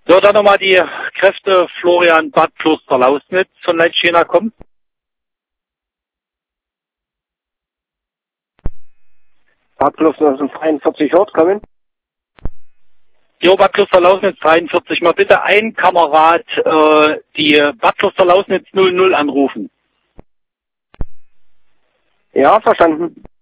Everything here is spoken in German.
So, dann nochmal die Kräfte Florian Bad Kloster Lausnitz von Leitschena kommen. Bad Kloster 43 Hort kommen. Jo, Bad Kloster Lausnitz 43. Mal bitte ein Kamerad die Bad Kloster Lausnitz 00 anrufen. Ja, verstanden.